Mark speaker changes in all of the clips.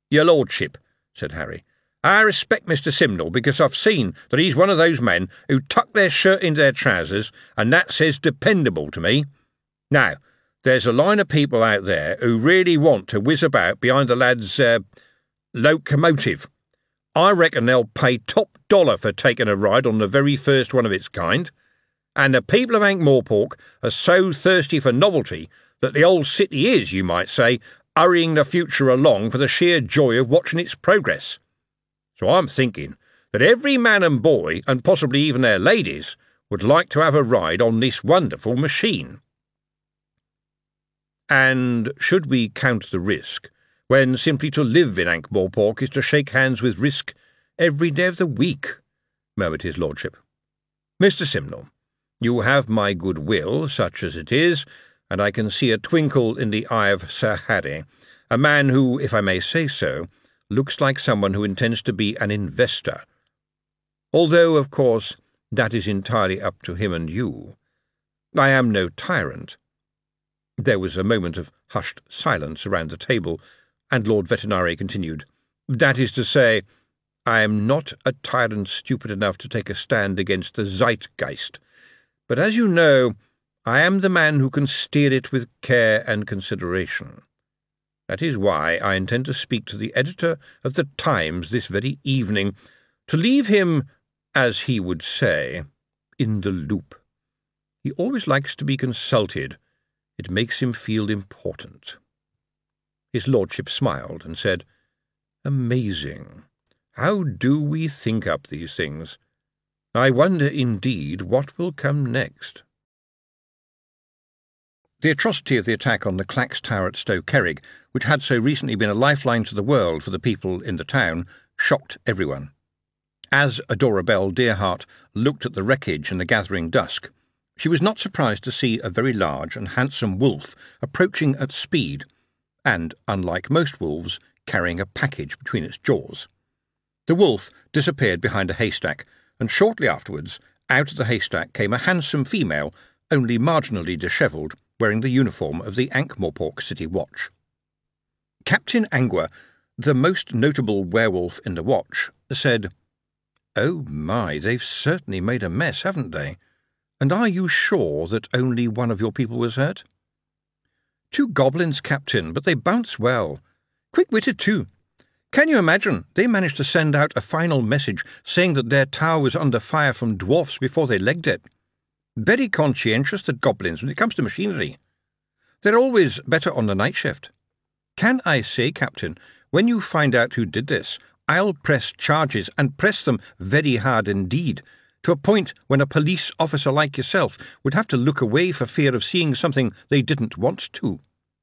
Speaker 1: "Your lordship," said Harry, "I respect Mr. Simnel because I've seen that he's one of those men who tuck their shirt into their trousers, and that says dependable to me. Now, there's a line of people out there who really want to whiz about behind the lad's locomotive. I reckon they'll pay top dollar for taking a ride on the very first one of its kind. And the people of Ankh-Morpork are so thirsty for novelty that the old city is, you might say, hurrying the future along for the sheer joy of watching its progress. So I'm thinking that every man and boy, and possibly even their ladies, would like to have a ride on this wonderful machine." "And should we count the risk, when simply to live in Ankh-Morpork is to shake hands with risk every day of the week?" murmured his lordship. "Mr. Simnel, you have my good will, such as it is, and I can see a twinkle in the eye of Sir Harry, a man who, if I may say so, looks like someone who intends to be an investor. Although, of course, that is entirely up to him and you. I am no tyrant." There was a moment of hushed silence around the table, and Lord Vetinari continued, "That is to say, I am not a tyrant stupid enough to take a stand against the zeitgeist, but as you know, I am the man who can steer it with care and consideration. That is why I intend to speak to the editor of the Times this very evening, to leave him, as he would say, in the loop. He always likes to be consulted. It makes him feel important." His lordship smiled and said, "Amazing. How do we think up these things? I wonder, indeed, what will come next." The atrocity of the attack on the Clacks Tower at Stow Kerrig, which had so recently been a lifeline to the world for the people in the town, shocked everyone. As Adora Belle Deerhart looked at the wreckage in the gathering dusk, she was not surprised to see a very large and handsome wolf approaching at speed, and, unlike most wolves, carrying a package between its jaws. The wolf disappeared behind a haystack, and shortly afterwards, out of the haystack came a handsome female, only marginally dishevelled, wearing the uniform of the Ankh-Morpork City Watch. Captain Angua, the most notable werewolf in the watch, said, "Oh my, they've certainly made a mess, haven't they? And are you sure that only one of your people was hurt?" "2 goblins, Captain, but they bounce well. Quick-witted, too. Can you imagine? They managed to send out a final message saying that their tower was under fire from dwarfs before they legged it. Very conscientious, the goblins, when it comes to machinery. They're always better on the night shift. Can I say, Captain, when you find out who did this, I'll press charges, and press them very hard indeed, to a point when a police officer like yourself would have to look away for fear of seeing something they didn't want to."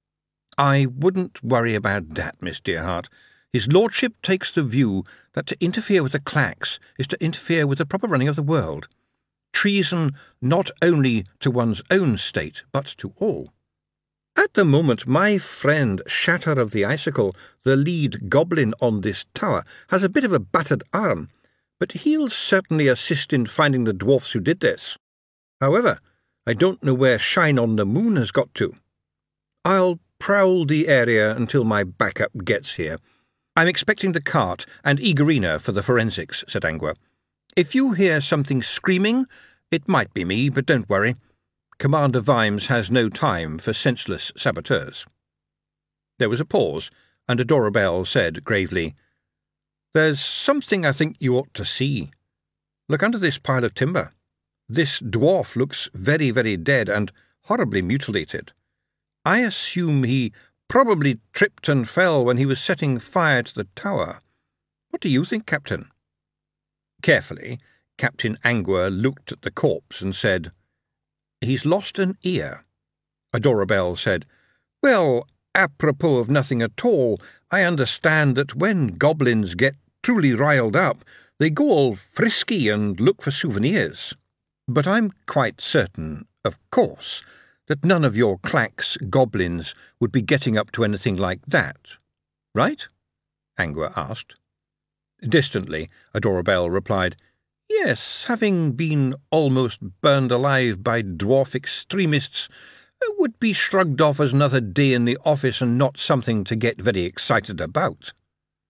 Speaker 1: "I wouldn't worry about that, Miss Deerhart. His lordship takes the view that to interfere with the Clacks is to interfere with the proper running of the world. Treason not only to one's own state, but to all. At the moment, my friend Shatter of the Icicle, the lead goblin on this tower, has a bit of a battered arm, but he'll certainly assist in finding the dwarfs who did this. However, I don't know where Shine on the Moon has got to. I'll prowl the area until my backup gets here. I'm expecting the cart and Eagerina for the forensics," said Angua. "If you hear something screaming, it might be me, but don't worry. Commander Vimes has no time for senseless saboteurs." There was a pause, and Adora Belle said gravely, "There's something I think you ought to see. Look under this pile of timber. This dwarf looks very, very dead and horribly mutilated. I assume he probably tripped and fell when he was setting fire to the tower. What do you think, Captain?" Carefully, Captain Angua looked at the corpse and said, "He's lost an ear." Adora Belle said, "Well, apropos of nothing at all, I understand that when goblins get truly riled up, they go all frisky and look for souvenirs. But I'm quite certain, of course, that none of your Clacks goblins would be getting up to anything like that, right?" Angua asked. Distantly, Adora Belle replied, "Yes, having been almost burned alive by dwarf extremists, would be shrugged off as another day in the office and not something to get very excited about."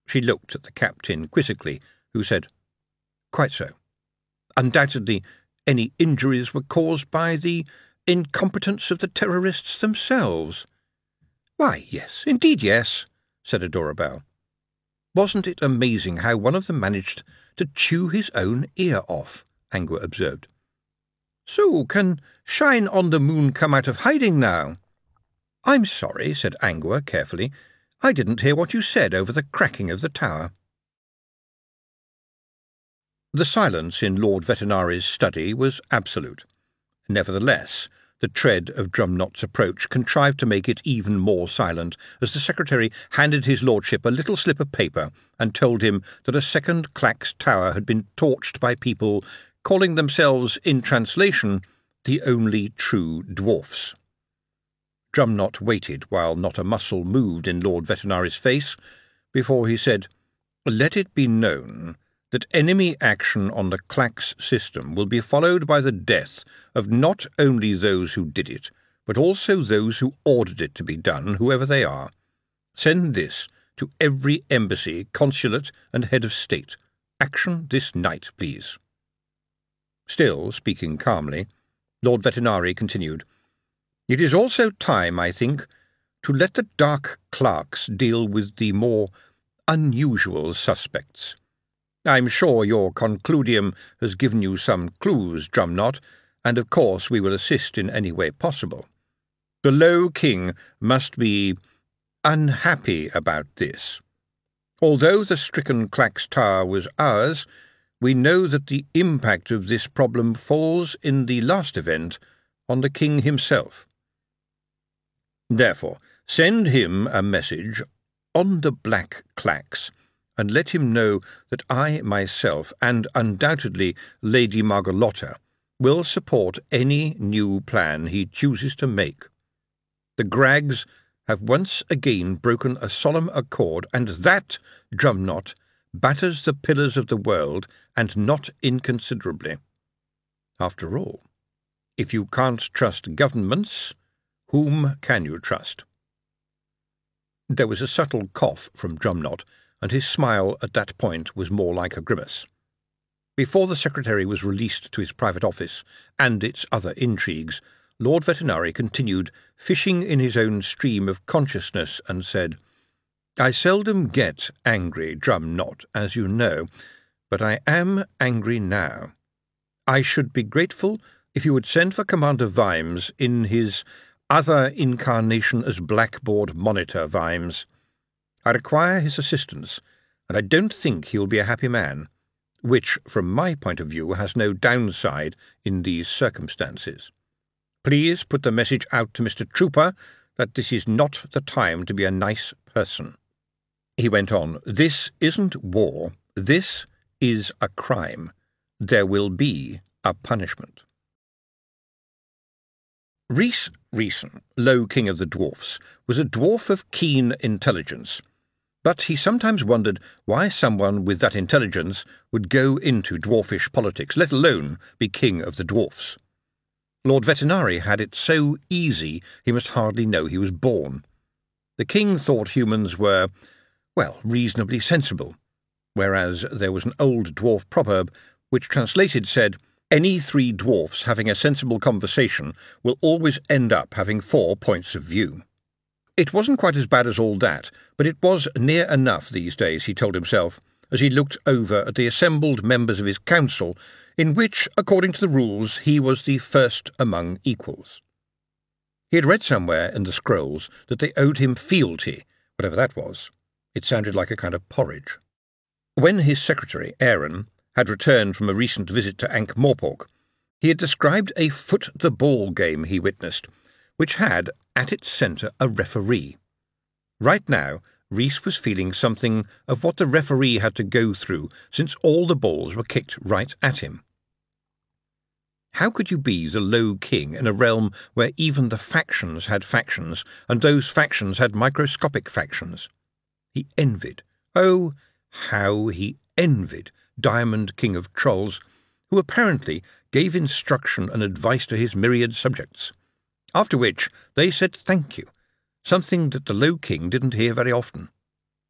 Speaker 1: She looked at the captain quizzically, who said, "Quite so. Undoubtedly, any injuries were caused by the incompetence of the terrorists themselves." "Why, yes, indeed yes," said Adora Belle. "Wasn't it amazing how one of them managed to chew his own ear off?" Angua observed. "So can Shine on the Moon come out of hiding now?" "I'm sorry," said Angua carefully. "I didn't hear what you said over the cracking of the tower." The silence in Lord Vetinari's study was absolute. Nevertheless, the tread of Drumknot's approach contrived to make it even more silent as the secretary handed his lordship a little slip of paper and told him that a second Clack's tower had been torched by people calling themselves, in translation, the only true dwarfs. Drumknot waited while not a muscle moved in Lord Vetinari's face before he said, "Let it be known that enemy action on the Clack's system will be followed by the death of not only those who did it, but also those who ordered it to be done, whoever they are. Send this to every embassy, consulate, and head of state. Action this night, please." Still speaking calmly, Lord Vetinari continued, "It is also time, I think, to let the dark clerks deal with the more unusual suspects. I'm sure your concludium has given you some clues, Drumknot, and of course we will assist in any way possible. The Low King must be unhappy about this. Although the stricken Clack's Tower was ours, we know that the impact of this problem falls in the last event on the King himself. Therefore, send him a message on the Black Clacks, and let him know that I myself, and undoubtedly Lady Margalotta, will support any new plan he chooses to make. The Grags have once again broken a solemn accord, and that, Drumknot, batters the pillars of the world, and not inconsiderably. After all, if you can't trust governments, whom can you trust?" There was a subtle cough from Drumknot, and his smile at that point was more like a grimace. Before the secretary was released to his private office and its other intrigues, Lord Vetinari continued, fishing in his own stream of consciousness, and said, "I seldom get angry, Drumknot, as you know, but I am angry now. I should be grateful if you would send for Commander Vimes in his other incarnation as Blackboard Monitor Vimes. I require his assistance, and I don't think he'll be a happy man, which, from my point of view, has no downside in these circumstances. Please put the message out to Mr. Trooper that this is not the time to be a nice person." He went on, "This isn't war. This is a crime. There will be a punishment." Rhys Rhysson, Low King of the Dwarfs, was a dwarf of keen intelligence, but he sometimes wondered why someone with that intelligence would go into dwarfish politics, let alone be king of the dwarfs. Lord Vetinari had it so easy he must hardly know he was born. The king thought humans were, well, reasonably sensible, whereas there was an old dwarf proverb which translated said, "Any three dwarfs having a sensible conversation will always end up having 4 points of view." It wasn't quite as bad as all that, but it was near enough these days, he told himself, as he looked over at the assembled members of his council, in which, according to the rules, he was the first among equals. He had read somewhere in the scrolls that they owed him fealty, whatever that was. It sounded like a kind of porridge. When his secretary, Aaron, had returned from a recent visit to Ankh-Morpork, he had described a foot-the-ball game he witnessed, which had, at its centre, a referee. Right now, Rhys was feeling something of what the referee had to go through, since all the balls were kicked right at him. How could you be the Low King in a realm where even the factions had factions, and those factions had microscopic factions? He envied, oh, how he envied Diamond, King of Trolls, who apparently gave instruction and advice to his myriad subjects, after which they said thank you, something that the Low King didn't hear very often.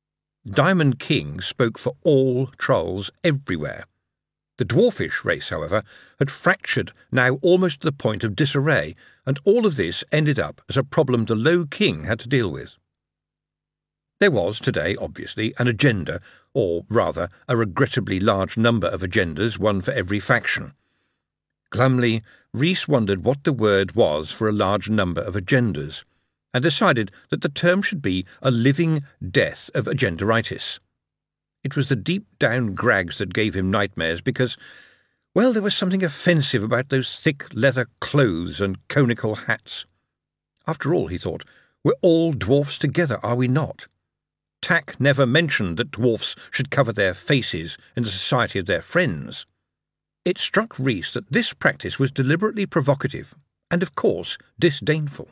Speaker 1: Diamond King spoke for all trolls everywhere. The dwarfish race, however, had fractured now almost to the point of disarray, and all of this ended up as a problem the Low King had to deal with. There was today, obviously, an agenda, or rather, a regrettably large number of agendas, one for every faction. Glumly, Rhys wondered what the word was for a large number of agendas, and decided that the term should be a living death of agendaritis. It was the deep-down grags that gave him nightmares because, well, there was something offensive about those thick leather clothes and conical hats. After all, he thought, we're all dwarfs together, are we not? Tack never mentioned that dwarfs should cover their faces in the society of their friends. It struck Rhys that this practice was deliberately provocative and, of course, disdainful.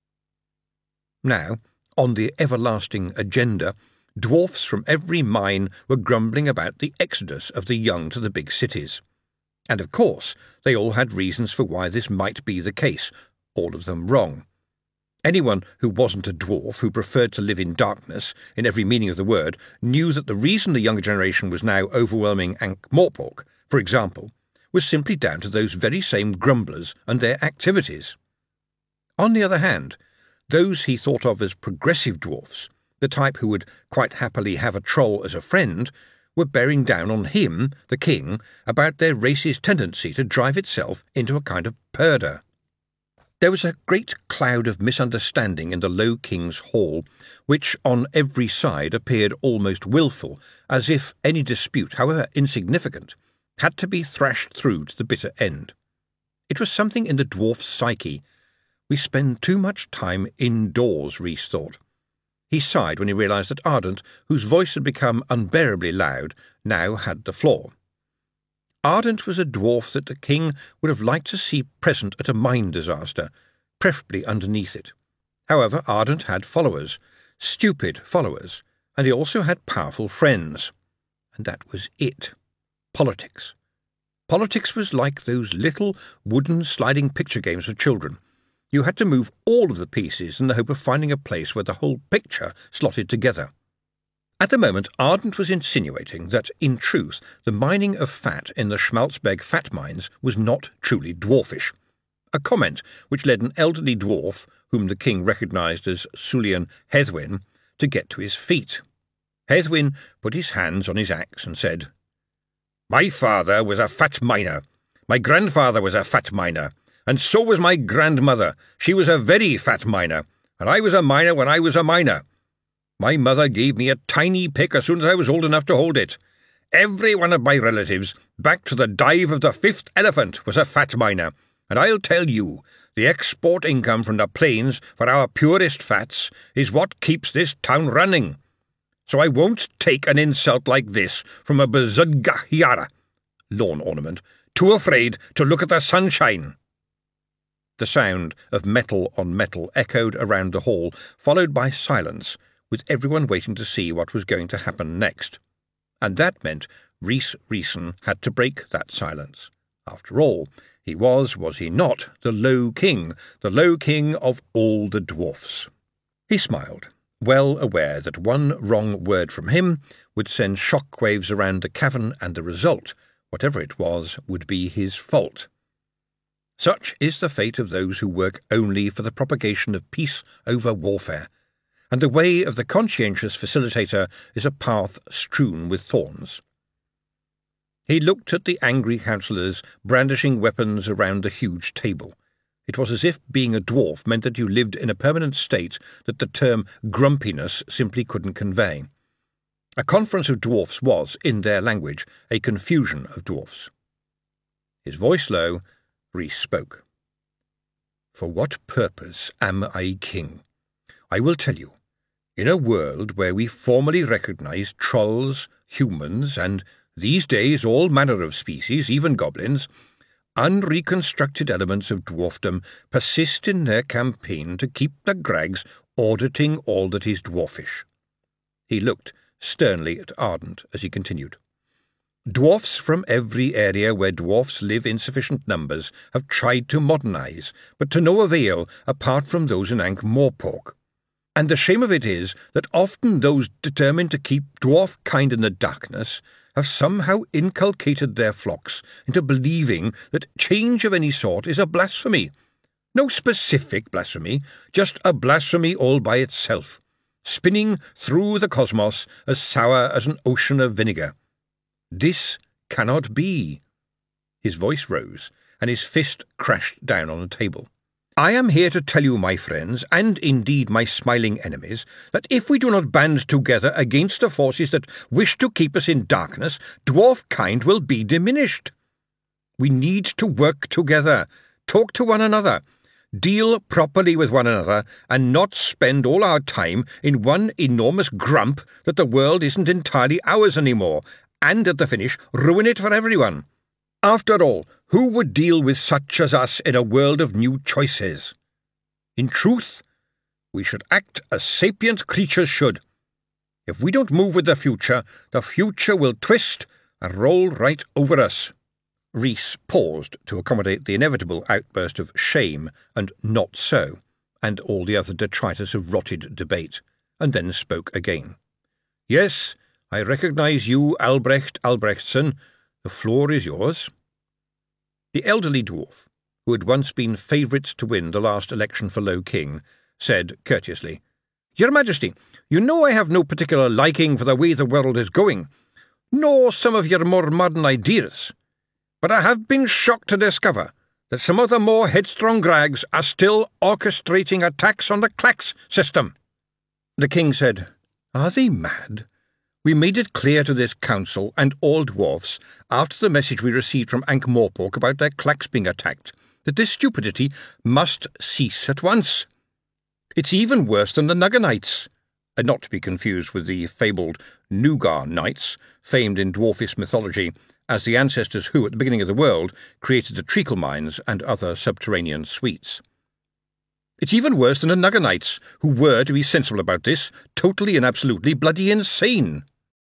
Speaker 1: Now, on the everlasting agenda, dwarfs from every mine were grumbling about the exodus of the young to the big cities. And, of course, they all had reasons for why this might be the case, all of them wrong. Anyone who wasn't a dwarf, who preferred to live in darkness, in every meaning of the word, knew that the reason the younger generation was now overwhelming Ankh-Morpork, for example, was simply down to those very same grumblers and their activities. On the other hand, those he thought of as progressive dwarfs, the type who would quite happily have a troll as a friend, were bearing down on him, the king, about their race's tendency to drive itself into a kind of purdah. There was a great cloud of misunderstanding in the Low King's hall, which on every side appeared almost wilful, as if any dispute, however insignificant, had to be thrashed through to the bitter end. It was something in the dwarf's psyche. We spend too much time indoors, Rhys thought. He sighed when he realised that Ardent, whose voice had become unbearably loud, now had the floor. Ardent was a dwarf that the king would have liked to see present at a mine disaster, preferably underneath it. However, Ardent had followers, stupid followers, and he also had powerful friends. And that was it. Politics. Politics was like those little wooden sliding picture games of children. You had to move all of the pieces in the hope of finding a place where the whole picture slotted together. At the moment, Ardent was insinuating that, in truth, the mining of fat in the Schmalzberg fat mines was not truly dwarfish, a comment which led an elderly dwarf, whom the king recognised as Sulian Heddwyn, to get to his feet. Heddwyn put his hands on his axe and said, "My father was a fat miner. My grandfather was a fat miner. And so was my grandmother. She was a very fat miner, and I was a miner when I was a miner. My mother gave me a tiny pick as soon as I was old enough to hold it. Every one of my relatives, back to the dive of the fifth elephant, was a fat miner, and I'll tell you, the export income from the plains for our purest fats is what keeps this town running. So I won't take an insult like this from a Bazudgahyara, lawn ornament, too afraid to look at the sunshine." The sound of metal on metal echoed around the hall, followed by silence, with everyone waiting to see what was going to happen next. And that meant Rhys Rhysson had to break that silence. After all, he was he not, the Low King of all the dwarfs? He smiled, well aware that one wrong word from him would send shockwaves around the cavern, and the result, whatever it was, would be his fault. Such is the fate of those who work only for the propagation of peace over warfare, and the way of the conscientious facilitator is a path strewn with thorns. He looked at the angry councillors brandishing weapons around the huge table. It was as if being a dwarf meant that you lived in a permanent state that the term grumpiness simply couldn't convey. A conference of dwarfs was, in their language, a confusion of dwarfs. His voice low, Rhys spoke. "For what purpose am I king? I will tell you. In a world where we formally recognize trolls, humans, and, these days, all manner of species, even goblins, unreconstructed elements of dwarfdom persist in their campaign to keep the Grags auditing all that is dwarfish." He looked sternly at Ardent as he continued. "Dwarfs from every area where dwarfs live in sufficient numbers have tried to modernize, but to no avail apart from those in Ankh-Morpork. And the shame of it is that often those determined to keep dwarf kind in the darkness have somehow inculcated their flocks into believing that change of any sort is a blasphemy. No specific blasphemy, just a blasphemy all by itself, spinning through the cosmos as sour as an ocean of vinegar. This cannot be. His voice rose, and his fist crashed down on the table. I am here to tell you, my friends, and indeed my smiling enemies, that if we do not band together against the forces that wish to keep us in darkness, dwarf kind will be diminished. We need to work together, talk to one another, deal properly with one another, and not spend all our time in one enormous grump that the world isn't entirely ours anymore, and at the finish ruin it for everyone. After all, who would deal with such as us in a world of new choices? In truth, we should act as sapient creatures should. If we don't move with the future will twist and roll right over us. Rhys paused to accommodate the inevitable outburst of shame and not so, and all the other detritus of rotted debate, and then spoke again. Yes, I recognise you, Albrecht Albrechtsson. The floor is yours. The elderly dwarf, who had once been favourites to win the last election for Low King, said courteously, Your Majesty, you know I have no particular liking for the way the world is going, nor some of your more modern ideas, but I have been shocked to discover that some of the more headstrong Grags are still orchestrating attacks on the Clax system. The king said, Are they mad? We made it clear to this council and all dwarfs, after the message we received from Ankh-Morpork about their clacks being attacked, that this stupidity must cease at once. It's even worse than the Nugganites, and not to be confused with the fabled Nugar Knights, famed in dwarfish mythology as the ancestors who, at the beginning of the world, created the treacle mines and other subterranean sweets. It's even worse than the Nugganites, who were, to be sensible about this, totally and absolutely bloody insane.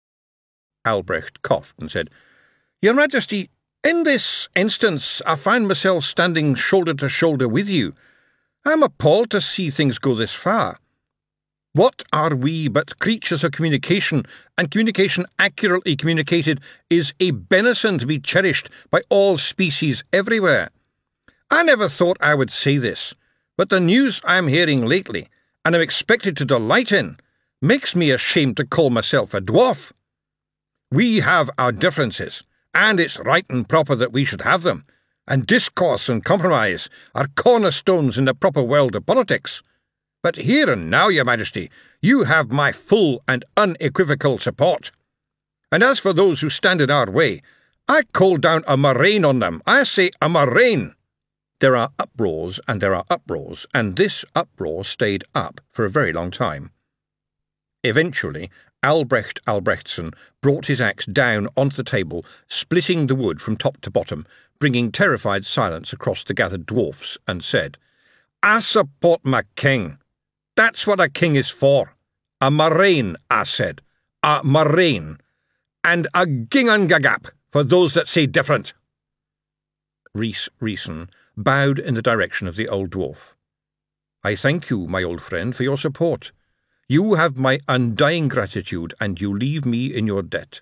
Speaker 1: Albrecht coughed and said, Your Majesty, in this instance I find myself standing shoulder to shoulder with you. I am appalled to see things go this far. What are we but creatures of communication, and communication accurately communicated is a benison to be cherished by all species everywhere. I never thought I would say this, but the news I am hearing lately, and am expected to delight in, makes me ashamed to call myself a dwarf. We have our differences, and it's right and proper that we should have them, and discourse and compromise are cornerstones in the proper world of politics. But here and now, Your Majesty, you have my full and unequivocal support. And as for those who stand in our way, I call down a murrain on them. I say a murrain. There are uproars and there are uproars, and this uproar stayed up for a very long time. Eventually, Albrecht Albrechtsson brought his axe down onto the table, splitting the wood from top to bottom, bringing terrified silence across the gathered dwarfs, and said, I support my king. That's what a king is for. A murrain, I said. A murrain. And a gingangagap for those that say different. Rhys Rhysson bowed in the direction of the old dwarf. I thank you, my old friend, for your support. You have my undying gratitude, and you leave me in your debt.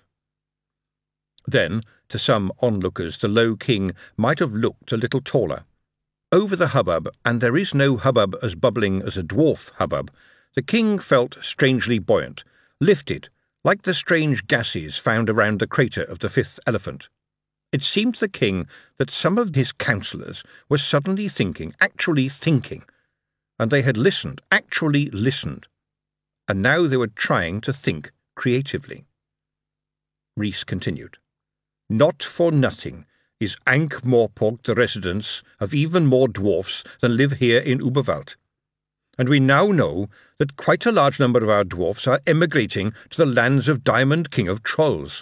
Speaker 1: Then, to some onlookers, the Low King might have looked a little taller. Over the hubbub, and there is no hubbub as bubbling as a dwarf hubbub, the king felt strangely buoyant, lifted, like the strange gases found around the crater of the fifth elephant. It seemed to the king that some of his counsellors were suddenly thinking, actually thinking, and they had listened, actually listened, and now they were trying to think creatively. Rhys continued, Not for nothing is Ankh-Morpork the residence of even more dwarfs than live here in Uberwald, and we now know that quite a large number of our dwarfs are emigrating to the lands of Diamond King of Trolls.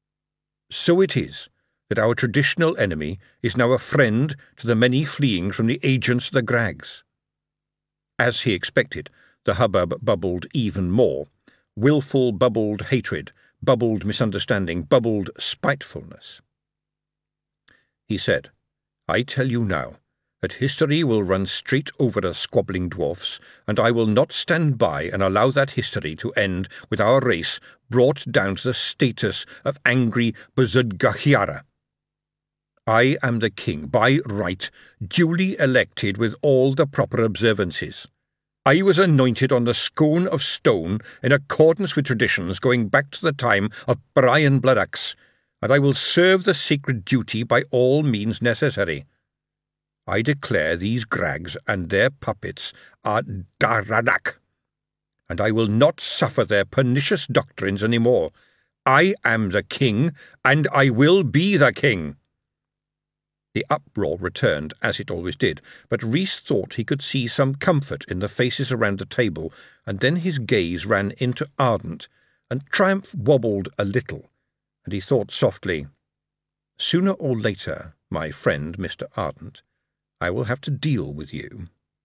Speaker 1: So it is that our traditional enemy is now a friend to the many fleeing from the agents of the Grags. As he expected, the hubbub bubbled even more. Wilful bubbled hatred, bubbled misunderstanding, bubbled spitefulness. He said, I tell you now that history will run straight over us squabbling dwarfs, and I will not stand by and allow that history to end with our race brought down to the status of angry Buzudgahiara. I am the king, by right, duly elected with all the proper observances. I was anointed on the scone of stone in accordance with traditions going back to the time of Brian Bloodaxe, and I will serve the sacred duty by all means necessary. I declare these Grags and their puppets are Daradak, and I will not suffer their pernicious doctrines any more. I am the king, and I will be the king. The uproar returned, as it always did, but Rhys thought he could see some comfort in the faces around the table, and then his gaze ran into Ardent, and triumph wobbled a little, and he thought softly, "Sooner or later, my friend Mr. Ardent, I will have to deal with you."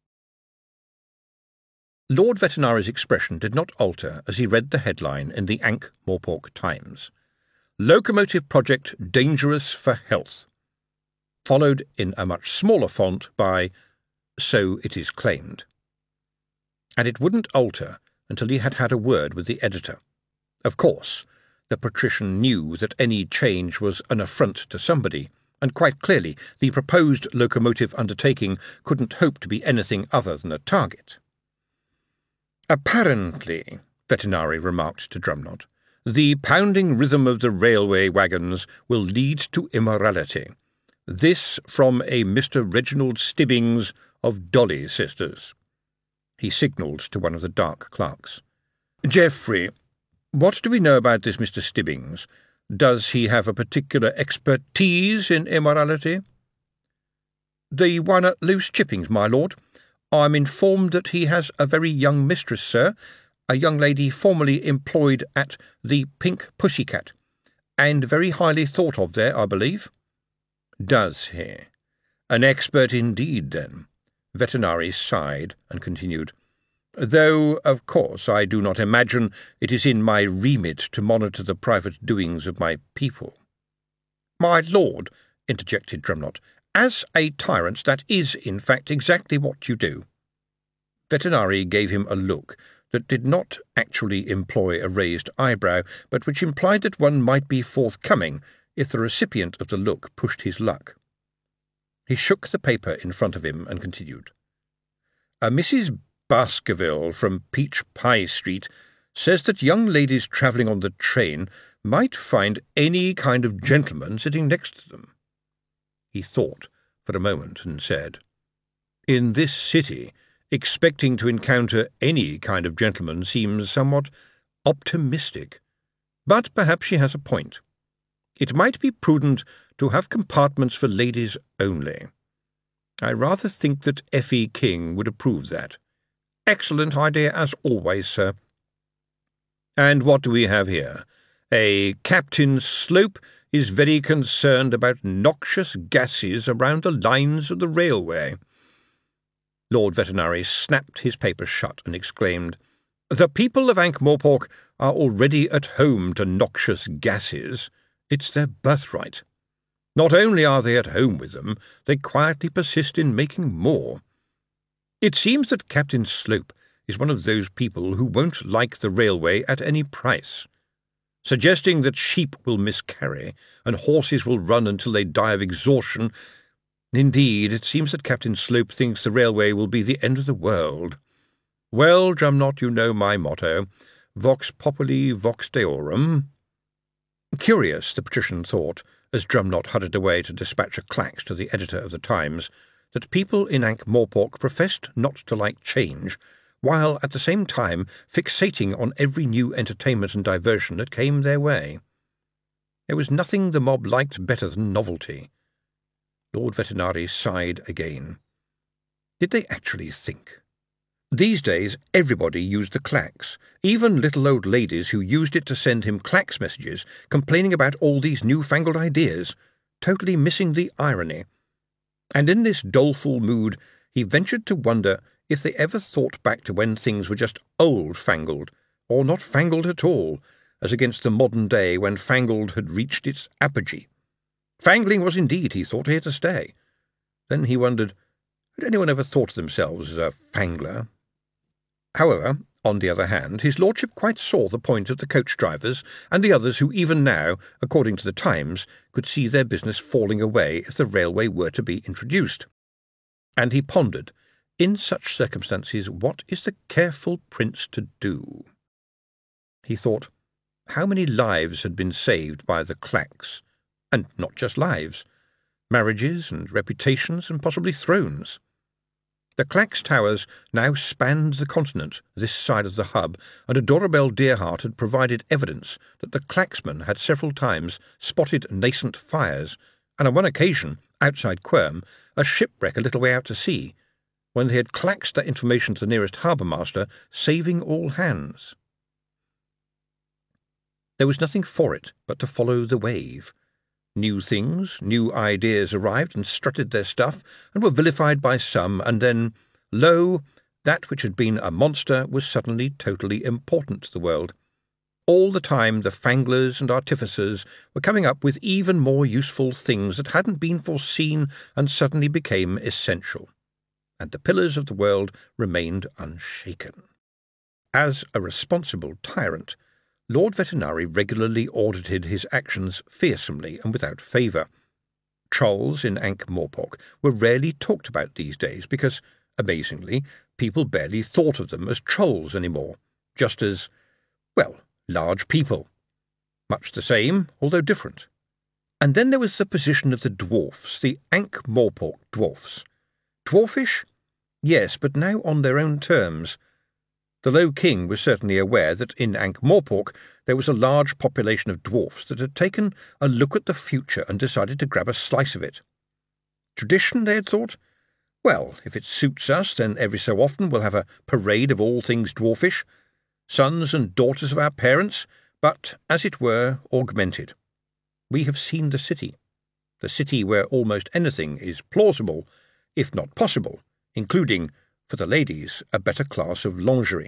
Speaker 1: Lord Vetinari's expression did not alter as he read the headline in the Ankh-Morpork Times. "Locomotive project dangerous for health," followed in a much smaller font by "So it is claimed." And it wouldn't alter until he had had a word with the editor. Of course, the patrician knew that any change was an affront to somebody, and quite clearly the proposed locomotive undertaking couldn't hope to be anything other than a target. "Apparently," Vetinari remarked to Drumnod, "the pounding rhythm of the railway wagons will lead to immorality. This from a Mr. Reginald Stibbings of Dolly Sisters." He signalled to one of the dark clerks. "Geoffrey, what do we know about this Mr. Stibbings? Does he have a particular expertise in immorality?" "The one at Loose Chippings, my lord. I'm informed that he has a very young mistress, sir, a young lady formerly employed at the Pink Pussycat, and very highly thought of there, I believe." "Does he? An expert indeed, then." Vetinari sighed and continued, "Though, of course, I do not imagine it is in my remit to monitor the private doings of my people." "My lord," interjected Drumnod, "as a tyrant that is, in fact, exactly what you do." Vetinari gave him a look that did not actually employ a raised eyebrow, but which implied that one might be forthcoming if the recipient of the look pushed his luck. He shook the paper in front of him and continued, "Mrs. Baskerville from Peach Pie Street says that young ladies travelling on the train might find any kind of gentleman sitting next to them." He thought for a moment and said, "In this city, expecting to encounter any kind of gentleman seems somewhat optimistic. But perhaps she has a point. It might be prudent to have compartments for ladies only. I rather think that Effie King would approve that." "Excellent idea, as always, sir." "And what do we have here? A Captain Slope is very concerned about noxious gases around the lines of the railway." Lord Vetinari snapped his paper shut and exclaimed, "The people of Ankh-Morpork are already at home to noxious gases. It's their birthright. Not only are they at home with them, they quietly persist in making more. It seems that Captain Slope is one of those people who won't like the railway at any price, suggesting that sheep will miscarry and horses will run until they die of exhaustion. Indeed, it seems that Captain Slope thinks the railway will be the end of the world. Well, Drumnod, you know my motto, vox populi, vox deorum." Curious, the patrician thought, as Drumnod hurried away to dispatch a clax to the editor of the Times, that people in Ankh-Morpork professed not to like change, while at the same time fixating on every new entertainment and diversion that came their way. There was nothing the mob liked better than novelty. Lord Vetinari sighed again. Did they actually think? These days everybody used the clax, even little old ladies who used it to send him clax messages complaining about all these newfangled ideas, totally missing the irony. And in this doleful mood he ventured to wonder if they ever thought back to when things were just old-fangled, or not fangled at all, as against the modern day when fangled had reached its apogee. Fangling was indeed, he thought, here to stay. Then he wondered, Had anyone ever thought of themselves as a fangler? However, on the other hand, his lordship quite saw the point of the coach-drivers and the others who even now, according to the Times, could see their business falling away if the railway were to be introduced. And he pondered, in such circumstances, what is the careful prince to do? He thought, how many lives had been saved by the clacks? And not just lives. Marriages and reputations and possibly thrones. The Clacks Towers now spanned the continent, this side of the hub, and Adora Belle Dearheart had provided evidence that the Clacksmen had several times spotted nascent fires, and on one occasion, outside Quirm, a shipwreck a little way out to sea, when they had claxed that information to the nearest harbour-master, saving all hands. There was nothing for it but to follow the wave. New things, new ideas arrived and strutted their stuff, and were vilified by some, and then, lo, that which had been a monster was suddenly totally important to the world. All the time the fanglers and artificers were coming up with even more useful things that hadn't been foreseen and suddenly became essential. And the pillars of the world remained unshaken. As a responsible tyrant, Lord Vetinari regularly audited his actions fearsomely and without favour. Trolls in Ankh-Morpork were rarely talked about these days because, amazingly, people barely thought of them as trolls anymore, just as, well, large people. Much the same, although different. And then there was the position of the dwarfs, the Ankh-Morpork dwarfs. Dwarfish? Yes, but now on their own terms. The Low King was certainly aware that in Ankh-Morpork there was a large population of dwarfs that had taken a look at the future and decided to grab a slice of it. Tradition, they had thought? Well, if it suits us, then every so often we'll have a parade of all things dwarfish, sons and daughters of our parents, but, as it were, augmented. We have seen the city where almost anything is plausible, if not possible, including, for the ladies, a better class of lingerie.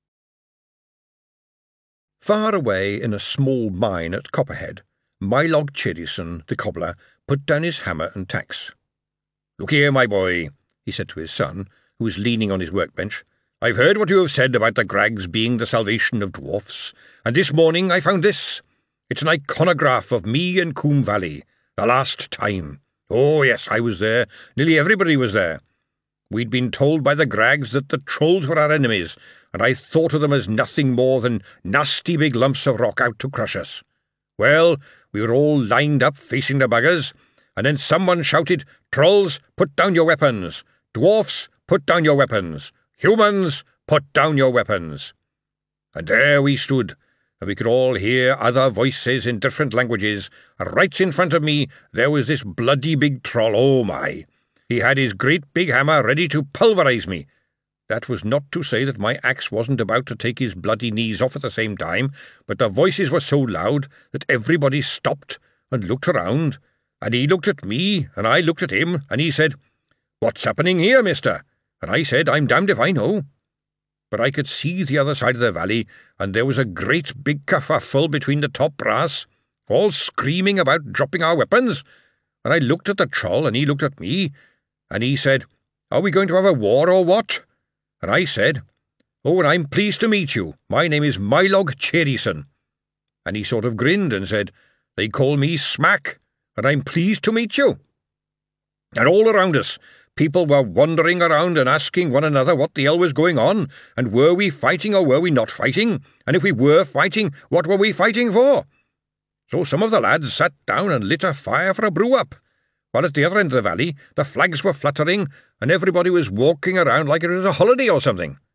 Speaker 1: Far away in a small mine at Copperhead, Mylog Chirison, the cobbler, put down his hammer and tacks. "Look here, my boy," he said to his son, who was leaning on his workbench. "I've heard what you have said about the Grags being the salvation of dwarfs, and this morning I found this. It's an iconograph of me in Coombe Valley, the last time. Oh, yes, I was there. Nearly everybody was there. We'd been told by the Grags that the trolls were our enemies, and I thought of them as nothing more than nasty big lumps of rock out to crush us. Well, we were all lined up facing the buggers, and then someone shouted, 'Trolls, put down your weapons! Dwarfs, put down your weapons! Humans, put down your weapons!' And there we stood, and we could all hear other voices in different languages, and right in front of me there was this bloody big troll, oh my! He had his great big hammer ready to pulverise me. That was not to say that my axe wasn't about to take his bloody knees off at the same time, but the voices were so loud that everybody stopped and looked around, and he looked at me, and I looked at him, and he said, 'What's happening here, mister?' And I said, 'I'm damned if I know.' But I could see the other side of the valley, and there was a great big kerfuffle between the top brass, all screaming about dropping our weapons, and I looked at the troll, and he looked at me, and he said, 'Are we going to have a war or what?' And I said, 'Oh, and I'm pleased to meet you. My name is Mylog Chirison.' And he sort of grinned and said, 'They call me Smack, and I'm pleased to meet you.' And all around us, people were wandering around and asking one another what the hell was going on, and were we fighting or were we not fighting, and if we were fighting, what were we fighting for? So some of the lads sat down and lit a fire for a brew-up, while at the other end of the valley the flags were fluttering and everybody was walking around like it was a holiday or something.